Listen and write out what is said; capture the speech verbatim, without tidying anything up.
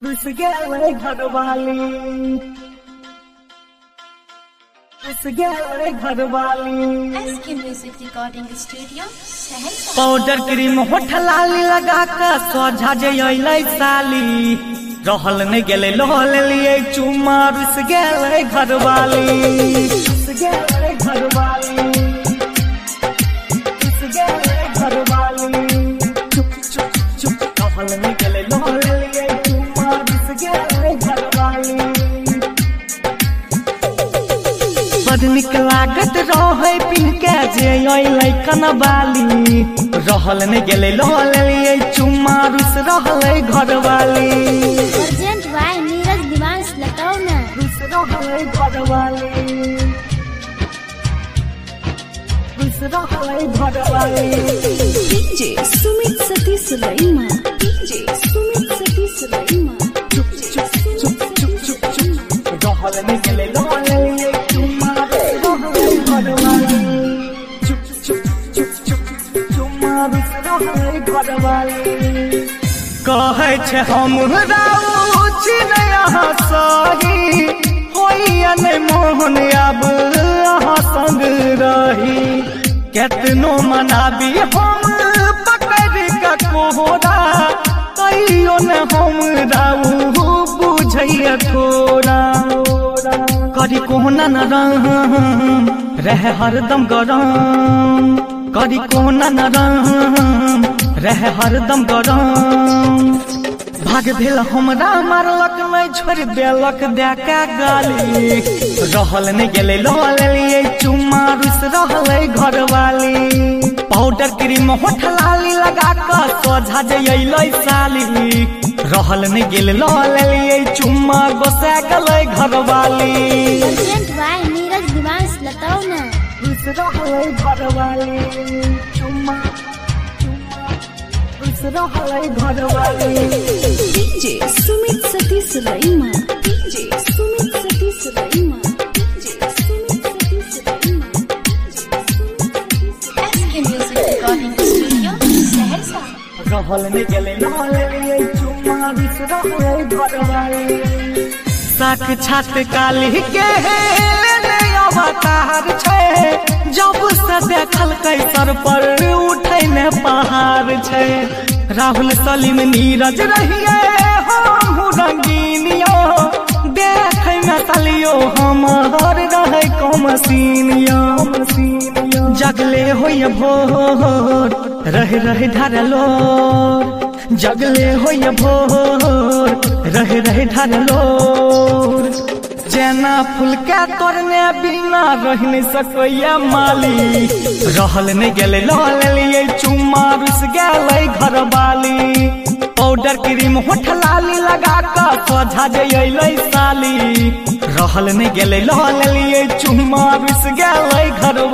रुस गए घरवाली, रुस गए घरवाली। SK music recording studio Saharsa. Powder cream होठ लाली लगा के सोझा जे अइलै साली, रहल नहीं गेले लोहल लिए चुम्मा। रुस गए घरवाली, रुस गए घरवाली, रुस गए घरवाली। चुप चुप चुप रहल नहीं गेले लोहल लिए चुम्मा। रुस गए घरवाली। बड़ निक लागत रहे पिनके जे अइलै कनवाली, रहल नहीं गेले लोहल लिए चुम्मा। रुस रहलै घरवाली। अर्जेंट भाई नीरज दिमाग लगाओ ना। रुस रहलै घरवाली, रुस रहलै घरवाली। DJ Sumit Satish Raima, DJ Sumit Satish Raima. चुप चुप चुप चुप चुप चुप रहल नहीं गेले लोहल लिए चुम्मा। रहलै घरवाली। चुप चुप चुप चुप चुम्मा। रुस रहलै घरवाली। कहै छै हमरा उछि नहीं अहाँ सही, होइया नहीं मोहन अब अहाँ संग रही। केतनो मनाबी हम पकड़ के कोहरा, तैयो न हमरा बुझैया थोड़ा। करी कोहना न रहम रहे हरदम गरम, करी कोहना न रहम रहे हरदम गरम। भाग भेल हमरा मारलक नहीं छोड़ देलक देका गाली, रहल नहीं गेले लोहल लिए चुम्मा। रुस रहलै घरवाली। पाउडर क्रीम होठ लाली लगा के सोझा जे अइलै साली, रहल नहीं गेले लोहल लिए चुम्मा। गोसा गेलै घरवाली। अर्जेंट भाई नीरज दिमाग लगाओ ना। रुस रहलै घरवाली। चुम्मा रहलै घरवाली। DJ Sumit Satish Raima, DJ Sumit Satish Raima, DJ Sumit Satish Raima. SK music recording studio Saharsa. रहल नहीं गेले लोहल लिए चुम्मा। रुस रहलै घरवाली। साक छात काली के अवतार छै, जब से देखल कैसर पर उठै ने पहाड़ छै। राहुल सलीम नीरज रहिए हम रंगीनियो, देखे में तलियो हमार रहे कमसीनियो। जगले होय भोर रह रह ढरलो, जगले होय भोर रह रह ढरलो। जेना फूल के तोड़ने बिना रह नहीं सकैया माली, रहल नहीं गेले लोहल लिए चुम्मा। रुस गेलै घरवाली। पाउडर क्रीम होठ लाली लगा के सोझा जे अइलै साली, रहल नहीं गेले लोहल लिए चुम्मा। रुस गेलै घरवाली।